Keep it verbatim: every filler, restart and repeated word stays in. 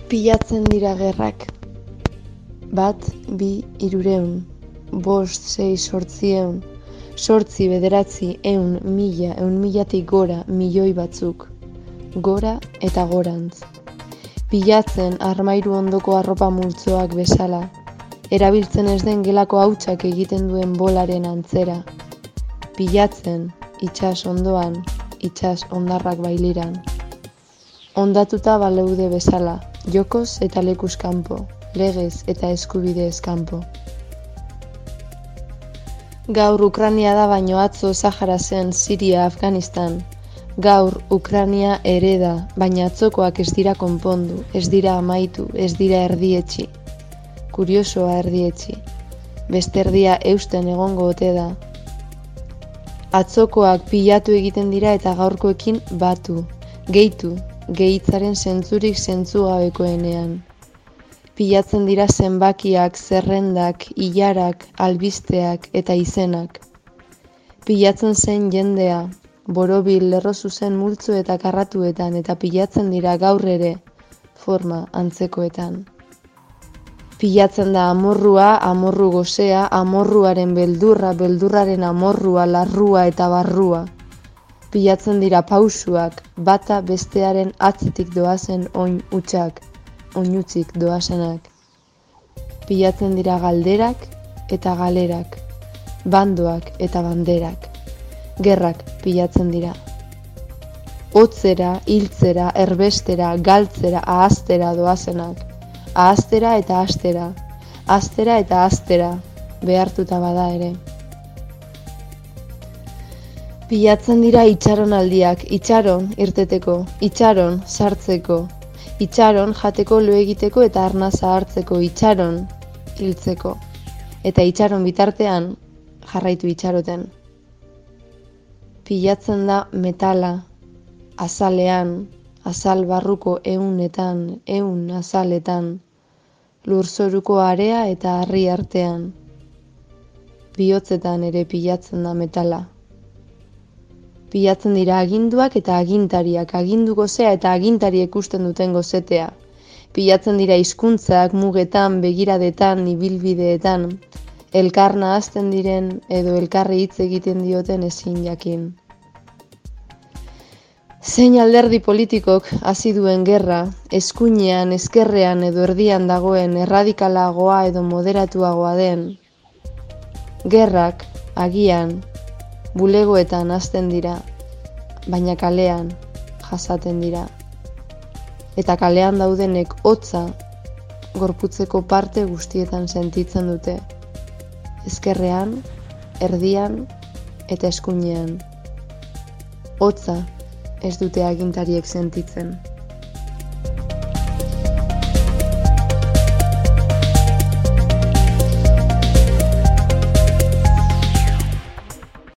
Pilatzen dira gerrak. Bat, bi, hirureun. Bost, sei, sortzieun. Sortzi, bederatzi, eun, mila, eun milatik gora, milioi batzuk. Gora eta gorantz. Pilatzen armairu ondoko arropa multzoak bezala. Erabiltzen ez den gelako hautsak egiten duen bolaren antzera. Pilatzen, itsas ondoan, itsas ondarrak bailiran. Ondatuta baleude bezala, jokoz eta lekuz kanpo, legez eta eskubidez kanpo. Gaur Ukrania da baino atzo Sahara zen Siria, Afganistan. Gaur Ukrania ere da, baina atzokoak ez dira konpondu, ez dira amaitu, ez dira erdietxi. Kuriosoa erdietxi. Beste erdia eusten egongo ote da. Atzokoak pilatu egiten dira eta gaurkoekin batu, gehitu, gehitzaren zentzurik zentzugabekoenean. Pilatzen dira zenbakiak, zerrendak, ilarak, albisteak eta izenak. Pilatzen zen jendea, borobil lerro zuzen multzo eta karratuetan eta pilatzen dira gaur ere, forma antzekoetan. Pilatzen da amorrua, amorru gozea, amorruaren beldurra, beldurraren amorrua, larrua eta barrua. Pilatzen dira pausuak, bata bestearen atzetik doazen oin utxak, oinutzik doazenak. Pilatzen dira galderak eta galerak, bandoak eta banderak. Gerrak pilatzen dira. Hotzera, hiltzera, erbestera, galtzera, ahaztera doazenak. Ahaztera eta astera, astera eta astera, behartuta bada ere. Pilatzen dira itxaron aldiak, itxaron irteteko, itxaron sartzeko, itxaron jateko lo egiteko eta arnaza hartzeko, itxaron hiltzeko, eta itxaron bitartean jarraitu itxaroten. Pilatzen da metala, azalean, azal barruko eunetan, eun azaletan, lurzoruko area eta harri artean. Bihotzetan ere pilatzen da metala. Pilatzen dira aginduak eta agintariak, agindu gozea eta agintari ikusten duten gozetea. Pilatzen dira hizkuntzak, mugetan, begiradetan, ibilbideetan, elkarna hasten diren edo elkarri hitz egiten dioten ezin jakin. Zein alderdi politikok hasi duen gerra, eskuinean, ezkerrean edo erdian dagoen erradikalagoa edo moderatuagoa den, gerrak, agian, bulegoetan hasten dira, baina kalean jasaten dira. Eta kalean daudenek hotza gorputzeko parte guztietan sentitzen dute. Ezkerrean, erdian eta eskuinean. Hotza ez dute agintariek sentitzen.